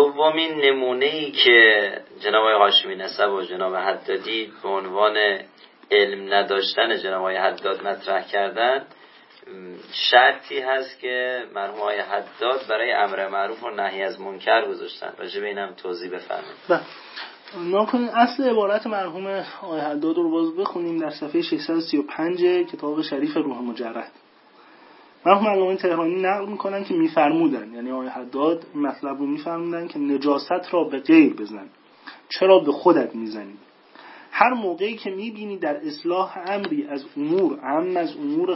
دومین نمونه‌ای که جناب آقای هاشمی نسب و جناب حدادی به عنوان علم نداشتن جناب آقای حداد مطرح کردن، شرطی هست که مرحوم آقای حداد برای امر معروف و نهی از منکر گذاشتن. راجع به اینم توضیح بفرمایید. ما کنیم اصل عبارت مرحوم آقای حداد رو باز بخونیم در صفحه 635 کتاب شریف روح مجرد. مرحوم علامه تهرانی نقل میکنن که میفرمودن، یعنی آقای حداد مطلب رو میفرمودن که نجاست را به غیر بزن، چرا به خودت میزنی؟ هر موقعی که میبینی در اصلاح امری از امور از امور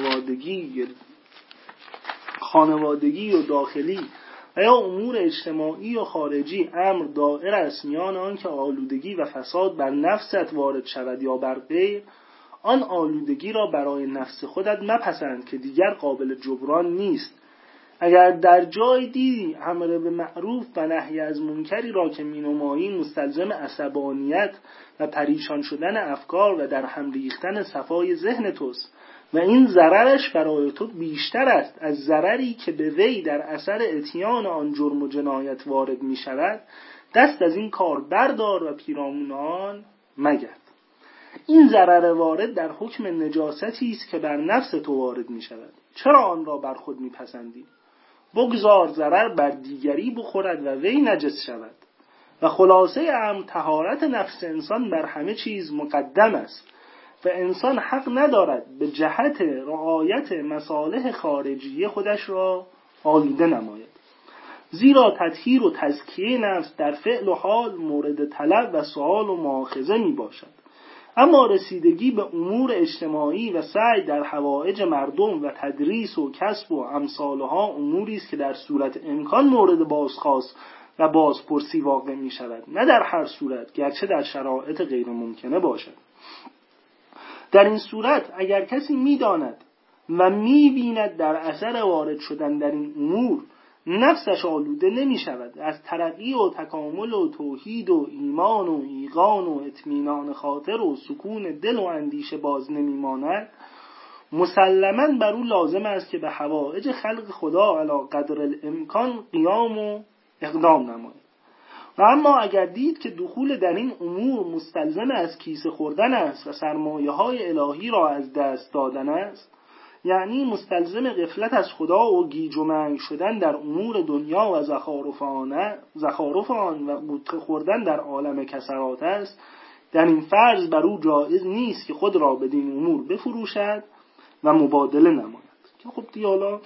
خانوادگی و داخلی و یا امور اجتماعی و خارجی امر دائر است میان آن که آلودگی و فساد بر نفست وارد شود یا بر غیر، آن آلودگی را برای نفس خودت مپسند که دیگر قابل جبران نیست. اگر در جای دیدی امر به معروف و نهی از منکری را که مینمایی مستلزم عصبانیت و پریشان شدن افکار و در هم ریختن صفای ذهن توست و این ضررش برای تو بیشتر است از ضرری که به وی در اثر اتیان آن جرم و جنایت وارد می شود، دست از این کار بردار و پیرامون آن مگرد. این ضرر وارد در حکم نجاستی است که بر نفس تو وارد می شود، چرا آن را بر خود می پسندی؟ بگذار ضرر بر دیگری بخورد و وی نجس شود. و خلاصه امر طهارت نفس انسان بر همه چیز مقدم است و انسان حق ندارد به جهت رعایت مصالح خارجی خودش را آلوده نماید، زیرا تطهیر و تزکیه نفس در فعل و حال مورد طلب و سؤال و مؤاخذه می باشد، اما رسیدگی به امور اجتماعی و سعی در حوائج مردم و تدریس و کسب و امثالها اموری است که در صورت امکان مورد بازخواست و بازپرسی واقع می شود، نه در هر صورت گرچه در شرایط غیر ممکنه باشد. در این صورت اگر کسی می داند و می بیند در اثر وارد شدن در این امور نفسش آلوده نمی شود، از ترقی و تکامل و توحید و ایمان و ایقان و اطمینان خاطر و سکون دل و اندیشه باز نمی ماند، مسلماً بر او لازم است که به حوائج خلق خدا علی قدر الامکان قیام و اقدام نماید. و اما اگر دید که دخول در این امور مستلزم از کیسه خوردن است و سرمایه های الهی را از دست دادن است، یعنی مستلزم غفلت از خدا و گیج و منگ شدن در امور دنیا و زخارف آن و قوت خوردن در عالم کسرات است، در این فرض بر او جایز نیست که خود را بدین امور بفروشد و مبادله نماید. که خب دیالا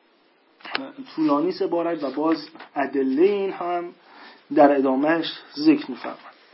طولانی عبارت و باز ادله این هم در ادامهش ذکر می‌فرماید.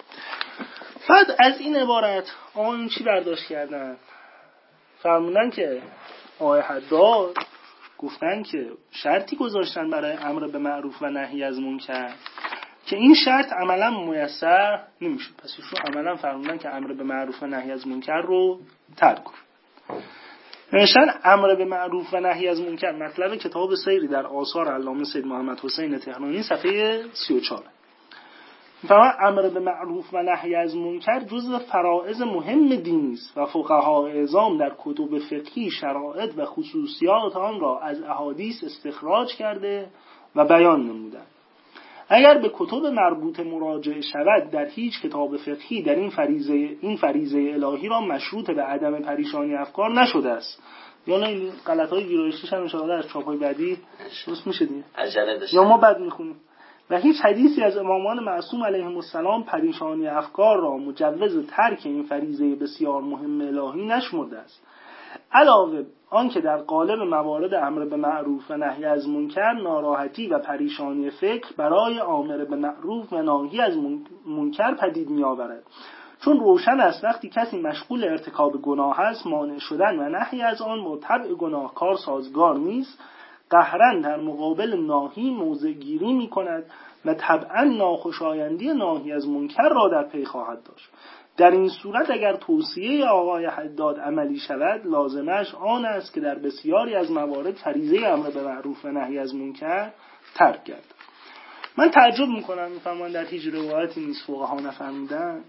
بعد از این عبارت آن چی برداشت کردن؟ فرمودن که آقای حداد گفتن که شرطی گذاشتن برای امر به معروف و نهی از منکر که این شرط عملا میسر نمیشه، پس ایشون عملا فرمودن که امر به معروف و نهی از منکر رو ترک کن. نوشتن امر به معروف و نهی از منکر، مطلب کتاب سیری در آثار علامه سید محمد حسین تهرانی صفحه 34. فرمان امر به معروف و نهی از منکر جزء فرائض مهم دینی است و فقهای اعظام در کتب فقهی شرایط و خصوصیات آن را از احادیث استخراج کرده و بیان نمودند. اگر به کتب مربوطه مراجعه شود، در هیچ کتاب فقهی در این فریضه الهی را مشروط به عدم پریشانی افکار نشده است. یعنی غلط‌های ویرایشیش هم ان شاء الله از چاپ‌های بعدی درست میشه دیگه. یا ما بعد میخونیم. و هیچ حدیثی از امامان معصوم علیهم السلام پریشانی افکار را مجوز ترک این فریضه بسیار مهم الهی نشمرده است. علاوه آنکه در قالب موارد امر به معروف و نهی از منکر ناراحتی و پریشانی فکر برای امر به معروف و نهی از منکر پدید می آورد، چون روشن است وقتی کسی مشغول ارتکاب گناه است، مانع شدن و نهی از آن با طبع گناهکار سازگار نیست، قهرن در مقابل ناهی موضع گیری می کند و طبعا ناخوشایندی ناهی از منکر را در پی خواهد داشت. در این صورت اگر توصیه آقای حداد عملی شود، لازمش آن است که در بسیاری از موارد فریضه امر به معروف و نهی از منکر ترک گردد. من تعجب میکنم، میفهمم در هیچ روایتی نیست فقها نفهمیدن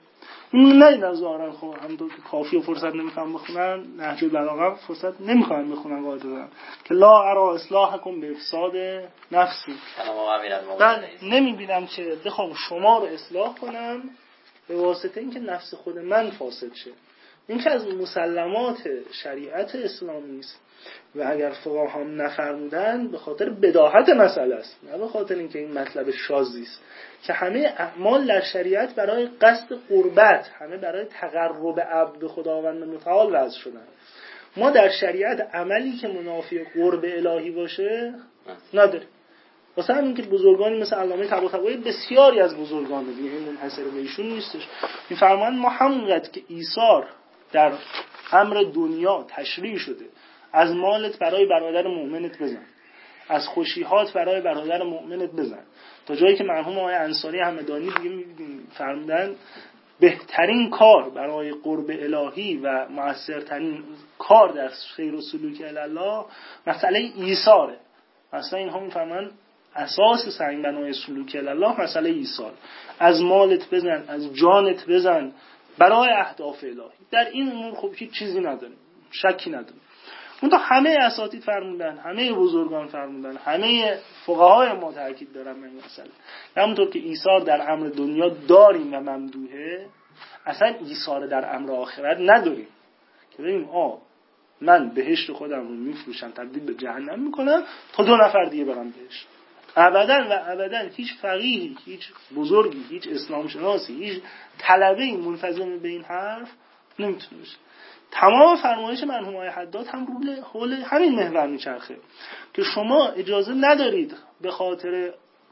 اون ندیدن ظاهرا خب همونطور که کافی و فرصت نمیکنن بخونن، نهج البلاغه فرصت نمیکنن بخونن قاعدتا که لا ارا اصلاحکم به افساد نفسی. بله نمیبینم که بخوام شما رو اصلاح کنم به واسطه اینکه نفس خود من فاسد شه. این که از مسلمات شریعت اسلامی است و اگر فقها هم نفرمودن به خاطر بداهت مسئله است، نه به خاطر اینکه این مطلب شاذی است که همه اعمال در شریعت برای قصد قربت، همه برای تقرب عبد به خداوند متعال وضع شدن. ما در شریعت عملی که منافی قرب الهی باشه نداریم. واسه همین که بزرگانی مثل علامه طباطبایی بسیاری از بزرگان دیگه منحصر به ایشون نیستش، میفرمایند ما همونقدر که ایثار در امر دنیا تشریع شده، از مالت برای برادر مؤمنت بزن، از خوشیهات برای برادر مؤمنت بزن، تا جایی که مرحوم آقای انصاری همدانی دیگه فرمودن بهترین کار برای قرب الهی و مؤثرترین کار در خیر و سلوک الله مسئله ایثاره. مثلا اینها میفرمایند اساس سنگ بنای سلوک الله مسئله ایثار، از مالت بزن، از جانت بزن برای اهداف الهی. در این امور خب هیچ چیزی نداریم، شکی نداریم. اون تا همه اساتید فرمودن، همه بزرگان فرمودن، همه فقهای ما تاکید دارن به این مسئله. همونطور که ایثار در امر دنیا داریم و ممدوحه، اصلا ایثار در امر آخرت نداریم که ببینیم من بهشت خودم رو میفروشم تبدیل به جهنم میکنم تا 2 نفر دیگه برن بهشت. ابداً و ابداً هیچ فقیهی، هیچ بزرگی، هیچ اسلام شناسی، هیچ طلبه‌ای منتظم به این حرف نمیتونه بشه. تمام فرمایش مرحوم آقای حداد هم حول همین محور میچرخه که شما اجازه ندارید به خاطر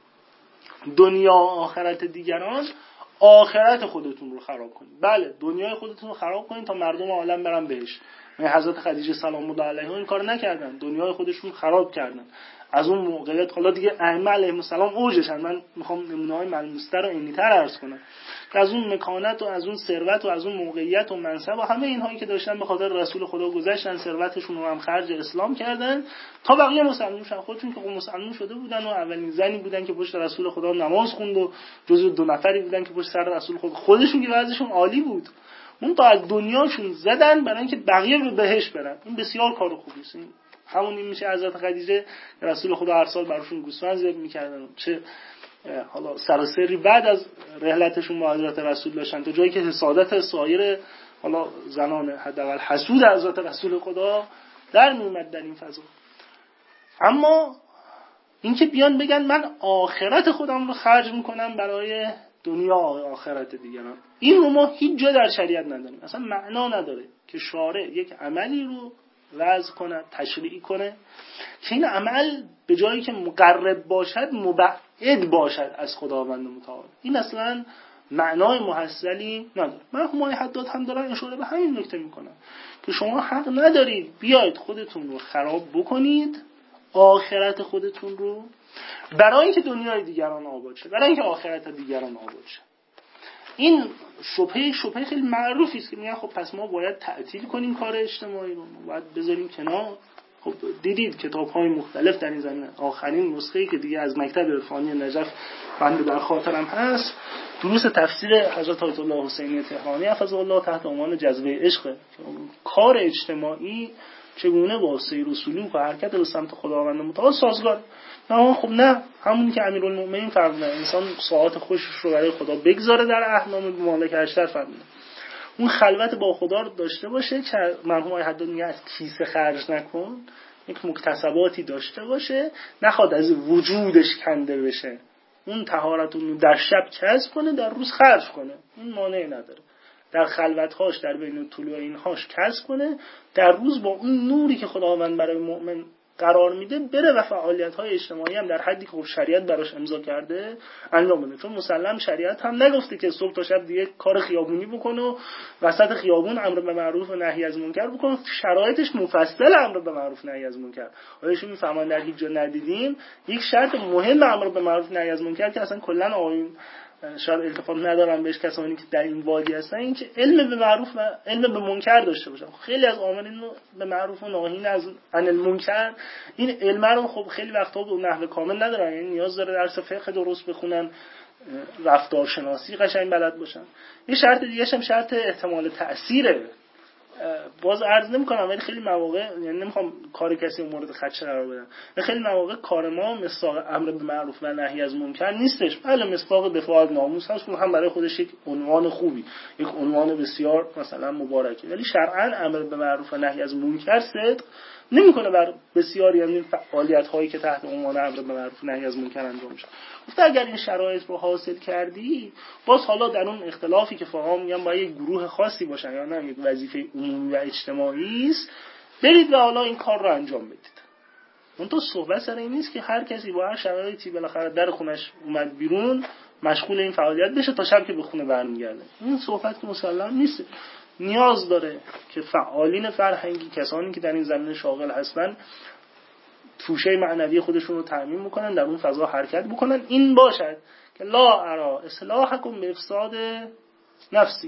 دنیا و آخرت دیگران آخرت خودتون رو خراب کنید. بله دنیای خودتون رو خراب کنید تا مردم عالم برن بهش. حضرت خدیجه سلام الله علیها این کار نکردن، دنیای خودشون خراب کردن. از اون موقعیت حالا دیگه ائمه علیهم السلام اوجشن، من میخوام نمونه‌های ملموس‌تر و عینی‌تر عرض کنم که از اون مکانت و از اون ثروت و از اون موقعیت و منصب و همه اینهایی که داشتن به خاطر رسول خدا گذاشتن، ثروتشون رو هم خرج اسلام کردن تا بقیه مسلمان شدن. خودشون که مسلمان شده بودن و اولین زنی بودن که پشت رسول خدا نماز خوند و جزو 2 نفری بودن که پشت سر رسول خدا، خودشون که وضعشون عالی بود، اون تا از دنیاشون زدن برای اینکه بقیه به بهشت برن. این بسیار کار خوبی است. همون این میشه حضرت خدیجه رسول خدا هر سال براشون گوسفند ذبح می‌کردن، چه حالا سراسری بعد از رحلتشون با حضرت رسول داشتن تا جایی که حسادت سایر حالا زنان حداقل حسود حضرت رسول خدا در میومد در این فضا. اما اینکه بیان بگن من آخرت خودم رو خرج میکنم برای دنیا و آخرت دیگران، این رو ما هیچ جا در شریعت نداریم. اصلا معنا نداره که شارع یک عملی رو وضع کنه، تشریع کنه که این عمل به جایی که مقرب باشد مبعد باشد از خداوند متعال. این اصلا معنای محصلی نداره. مرحوم آقای حداد هم دارن اشاره به همین نکته میکنن که شما حق ندارید بیاید خودتون رو خراب بکنید، آخرت خودتون رو، برای اینکه دنیای دیگران آباد شه، برای اینکه آخرت دیگران آباد شه. این شبهه خیلی معروفی است که میگن خب پس ما باید تعطیل کنیم کار اجتماعی رو، باید بذاریم کنار. خب دیدید کتاب‌های مختلف در این زمینه. آخرین نسخه‌ای که دیگه از مکتب عرفانی نجف بنده در خاطرم هست، دروس تفسیر حضرت آیت الله حسینی تهرانی حفظه الله تحت عنوان جذبه عشق، کار اجتماعی چگونه با سیر و سلوک و حرکت به سمت خداوند متعال سازگار. نه خب نه، همونی که امیرالمومنین فرموده انسان ساعات خوشش رو برای خدا بگذاره در احلام مالک اشتر فرموده، اون خلوت با خدا رو داشته باشه که مرحوم آقای حداد میگه از کیسه خرج نکن، یک مکتسباتی داشته باشه، نخواد از وجودش کنده بشه، اون طهارت رو در شب کسب کنه در روز خرج کنه، این مانعی نداره. در خلوت‌هاش در بین طلوع اینهاش کسب کنه، در روز با اون نوری که خداوند برای مؤمن قرار میده بره و فعالیت‌های اجتماعی هم در حدی که خب شریعت براش امضا کرده انجام بده. چون مسلم شریعت هم نگفته که صبح تا شب دیگه کار خیابونی بکنه و وسط خیابون امر به معروف و نهی از منکر بکنه. شرایطش مفصل امر به معروف نهی از منکر. آیشون میفهمن در هیچ جا ندیدیم یک شرط مهم امر به معروف نهی از منکر که اصلا کلا آیین شاید التفات ندارن بهش کسانی که در این وادی هستن، این که علم به معروف و علم به منکر داشته باشن. خیلی از آمرین به معروف و ناهین از عن المنکر این علم رو خب خیلی وقتا به نحو کامل ندارن، یعنی نیاز داره درس فقه درست بخونن، رفتارشناسی قشنگ بلد باشن. یه شرط دیگه هم شرط احتمال تأثیره. باز عرض نمی‌کنم ولی خیلی مواقع، یعنی نمیخوام کار کسی رو مورد خدشه قرار بدم، خیلی مواقع کار ما مصداق امر به معروف و نهی از منکر نیستش، بله مصداق دفاع از ناموس هست، هم برای خودش یک عنوان خوبی، یک عنوان بسیار مثلا مبارکی، ولی شرعاً امر به معروف و نهی از منکر صدق نمی‌کنه بر بسیاری از این فعالیت‌هایی که تحت عنوان امر به معروف و نهی از منکر انجام میشه. گفت اگر این شرایط رو حاصل کردی، باز حالا در اون اختلافی که فقها میگن باید یک گروه خاصی باشن یا نه یک وظیفه عمومی و اجتماعی است، برید و حالا این کار رو انجام بدید. اون تو صحبت سر این نیست که هر کسی با هر شرایطی بالاخره در خونش اومد بیرون مشغول این فعالیت بشه تا شب که به خونه برمیگرده. این صحبت که مسلم نیست. نیاز داره که فعالین فرهنگی، کسانی که در این زمینه شاغل هستن، توشه معنوی خودشون رو تأمین میکنن، در اون فضا حرکت بکنن. این باشد که لا ارا اصلاحکم به افساد نفسی،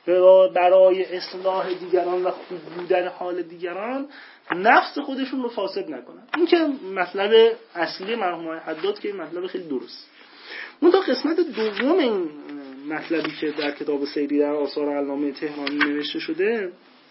برای اصلاح دیگران و خوب بودن حال دیگران نفس خودشون رو فاسد نکنن. این که مطلب اصلی مرحوم حداد که مطلب خیلی درست. اون تا قسمت دوم این مطلبی که در کتاب سیری در آثار علامه تهرانی نوشته شده،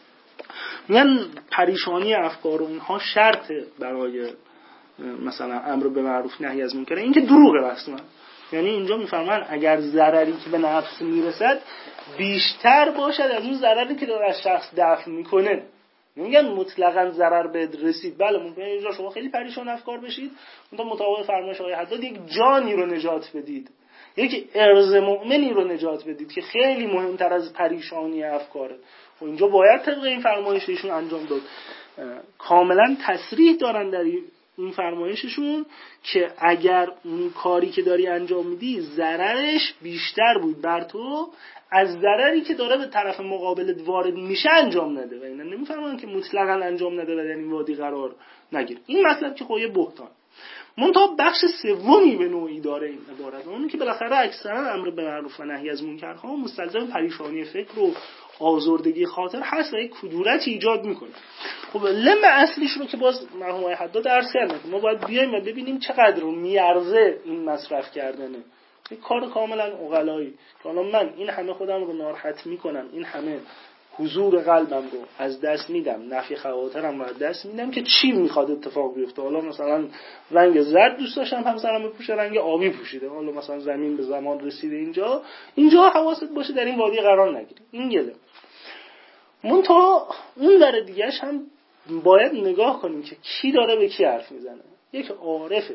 میگن پریشانی افکار و اینها شرط برای مثلا امر به معروف نهی از منکر. این که دروغه رسما، یعنی اینجا میفرمان اگر ضرری که به نفس میرسد بیشتر باشد از اون ضرری که داره از شخص دفع میکنه. میگن مطلقاً ضرر به رسید، بله ممکنه اینجا شما خیلی پریشان افکار بشید، اون مطابق فرمایش آقای حداد یک جانی رو نجات بدید، یک ارز مؤمنی رو نجات بدید که خیلی مهمتر از پریشانی افکاره. و اینجا باید طبق این فرمایششون انجام داد. کاملا تصریح دارن در این فرمایششون که اگر اون کاری که داری انجام میدی ضررش بیشتر بود بر تو از ضرری که داره به طرف مقابلت وارد میشه انجام نده. و اینا نمیفهمن که مطلقاً انجام نده و در این وادی قرار نگیر. این مطلب که خواهی بهتان منتها بخش سومی به نوعی داره این عبارت، اون که بالاخره اکثرا امر به معروف و نهی از منکرها مستلزم پریشانی فکر و آزردگی خاطر هست و یک کدورتی ایجاد میکنه. خب لم اصلیش رو که باز مرحوم حداد عرض کردن که ما باید بیایم و ببینیم چقدر میارزه این مصرف کردنه. یک کار کاملا عقلایی که حالا من این همه خودم رو ناراحت میکنم، این همه حضور قلبم رو از دست میدم، نفی خواطرم رو از دست میدم که چی میخواد اتفاق بیفته. حالا مثلا رنگ زرد دوست داشتم همسرم بپوشه، رنگ آبی پوشیده، حالا مثلا زمین به زمان رسیده اینجا حواست باشه در این وادی قرار نگیری. این گله. منتها اون در دیگهش هم باید نگاه کنیم که کی داره به کی حرف میزنه. یک عارف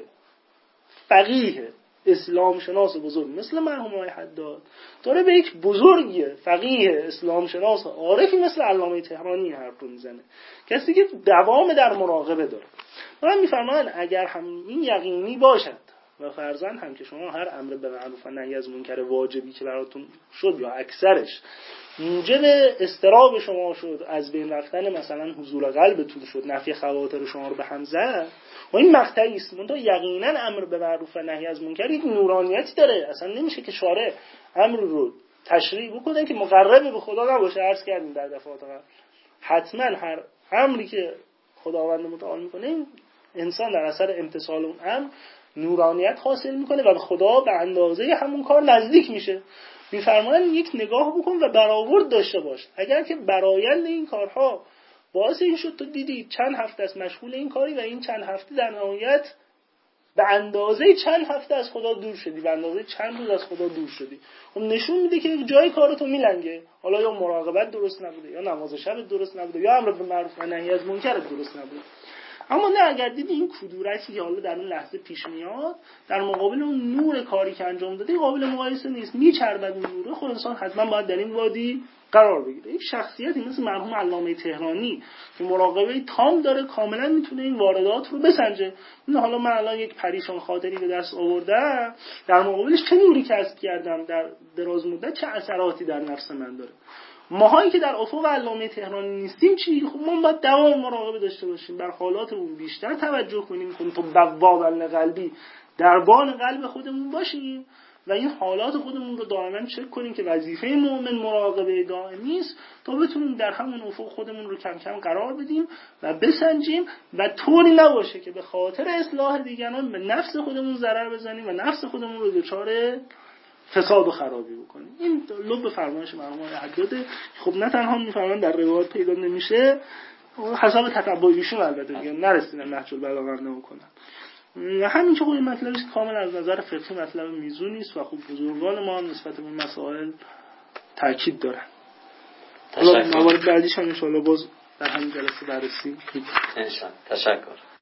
فقیه اسلام شناس بزرگ مثل مرحوم آقای حداد داره به یک بزرگی فقیه اسلام شناس عارفی مثل علامه تهرانی حرف رو میزنه، کسی که دوام در مراقبه داره. من میفرمایند اگر هم این یقینی باشد و فرضاً هم که شما هر امر به معروف و نهی از منکر واجبی که براتون شد یا اکثرش موجب اضطراب شما شد، از بین رفتن مثلا حضور قلبتون شد، نفی خواطر شما رو به هم زد، و این مقطعی است. منتها یقینا امر به معروف و نهی از منکر یک نورانیتی داره. اصلا نمیشه که شارع امر رو تشریع بکنه که مقرب به خدا نباشه. عرض کردیم در دفعات قبل حتما هر امری که خداوند متعال میکنه انسان در اثر امتثال اون امر نورانیت حاصل میکنه و به خدا به اندازه همون کار نزدیک میشه. میفرمایند یک نگاه بکن و برآورد داشته باش. اگر که برآیند این کارها باعث این شد تو دیدی چند هفته از مشغول این کاری و این چند هفته در نهایت به اندازه چند هفته از خدا دور شدی، به اندازه چند روز از خدا دور شدی، خب نشون میده که جای کارتو میلنگه. حالا یا مراقبت درست نبوده، یا نماز شب درست نبوده، یا امر به معروف و نهی از منکر درست نبوده. اما نه، اگر دیدی این کدورتی که حالا در اون لحظه پیش میاد در مقابل اون نور کاری که انجام دادی قابل مقایسه نیست، میچربد اون نوره، خود انسان حتما باید در این وادی قرار بگیره. یک شخصیتی مثل مرحوم علامه تهرانی که مراقبه تام داره، کاملا میتونه این واردات رو بسنجه. این حالا من الان یک پریشان خاطری به دست آوردم، در مقابلش چه نوری کسب کردم در دراز مدت، چه اثراتی در نفس من داره. ماهایی که در افق علامه تهرانی نیستیم چی؟ خب ما باید دوام مراقبه داشته باشیم، بر حالاتمون بیشتر توجه کنیم، تو بوابل قلبی دربان قلب خودمون باشیم و این حالات خودمون رو دائما چک کنیم که وظیفه مؤمن مراقبه دائمی است تا بتونیم در همون افق خودمون رو کم کم قرار بدیم و بسنجیم و طوری نباشه که به خاطر اصلاح دیگران به نفس خودمون ضرر بزنیم و نفس خودمون رو دچار فساد و خرابی بکنیم. این لب فرمایش مرحوم حداده. خب نه تنها میفهمن در روایات پیدا نمیشه، حساب تتبعیشون البته دیگه نرسیدن نهج البلاغه نمیکنن. همین که خب این مطلبی است کامل از نظر فقهی مطلب میزونی است و خوب بزرگان ما هم نسبت به مسائل تاکید دارن. حالا موارد بعدیش هم ان شاء الله باز در همین جلسه بررسی. انشاءالله. تشکر.